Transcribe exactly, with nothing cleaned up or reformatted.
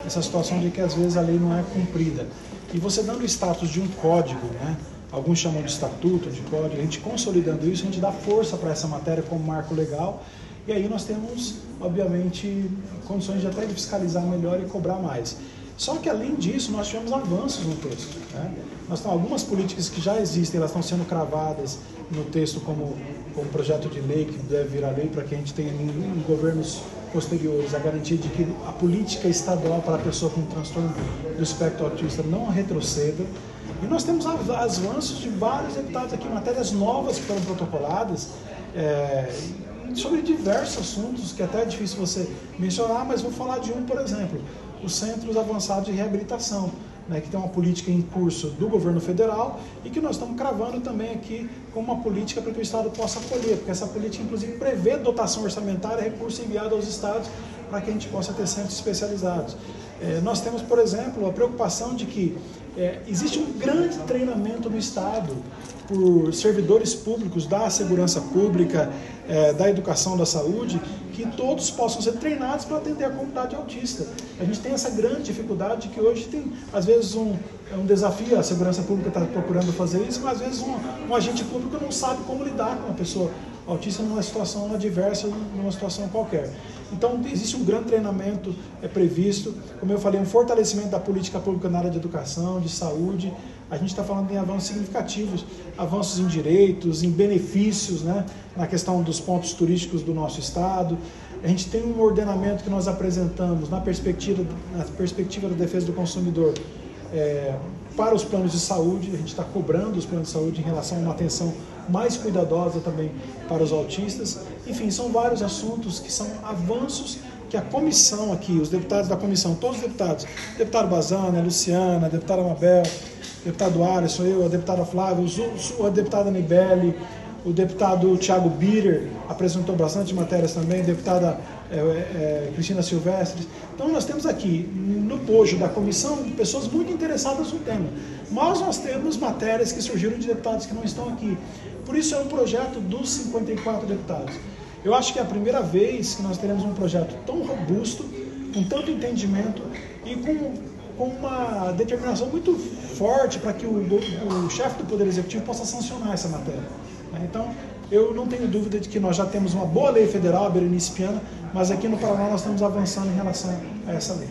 essa situação de que às vezes a lei não é cumprida. E você dando o status de um código, né? Alguns chamam de estatuto, de código, a gente consolidando isso, a gente dá força para essa matéria como marco legal, e aí nós temos, obviamente, condições de até de fiscalizar melhor e cobrar mais. Só que, além disso, nós tivemos avanços no texto, né? Nós temos algumas políticas que já existem, elas estão sendo cravadas no texto como, como projeto de lei, que deve virar lei, para que a gente tenha em, em governos posteriores a garantia de que a política estadual para a pessoa com transtorno do espectro autista não retroceda. E nós temos avanços de vários deputados aqui, matérias novas que foram protocoladas, é, sobre diversos assuntos, que até é difícil você mencionar, mas vou falar de um, por exemplo, os Centros Avançados de Reabilitação, né, que tem uma política em curso do governo federal e que nós estamos cravando também aqui como uma política para que o Estado possa acolher, porque essa política, inclusive, prevê dotação orçamentária, recurso enviado aos Estados para que a gente possa ter centros especializados. É, nós temos, por exemplo, a preocupação de que é, existe um grande treinamento no Estado por servidores públicos da segurança pública, é, da educação, da saúde, que todos possam ser treinados para atender a comunidade autista. A gente tem essa grande dificuldade que hoje tem, às vezes, um, é um desafio, a segurança pública está procurando fazer isso, mas às vezes um, um agente público não sabe como lidar com uma pessoa autista numa situação adversa, numa situação qualquer. Então, existe um grande treinamento é, previsto, como eu falei, um fortalecimento da política pública na área de educação, de saúde. A gente está falando em avanços significativos, avanços em direitos, em benefícios, né, na questão dos pontos turísticos do nosso estado. A gente tem um ordenamento que nós apresentamos na perspectiva, na perspectiva da defesa do consumidor, é, para os planos de saúde. A gente está cobrando os planos de saúde em relação a uma atenção mais cuidadosa também para os autistas. Enfim, são vários assuntos que são avanços que a comissão aqui, os deputados da comissão, todos os deputados, deputado Bazana, a Luciana, a deputada Mabel, o deputado Alisson, eu, a deputada Flávia, a deputada Nibeli, o deputado Thiago Bitter apresentou bastante matérias também, a deputada é, é, Cristina Silvestre. Então nós temos aqui, no bojo da comissão, pessoas muito interessadas no tema. Mas nós temos matérias que surgiram de deputados que não estão aqui. Por isso é um projeto dos cinquenta e quatro deputados. Eu acho que é a primeira vez que nós teremos um projeto tão robusto, com tanto entendimento e com, com uma determinação muito forte para que o, o, o chefe do Poder Executivo possa sancionar essa matéria. Então, eu não tenho dúvida de que nós já temos uma boa lei federal, a Berenice Piana, mas aqui no Paraná nós estamos avançando em relação a essa lei.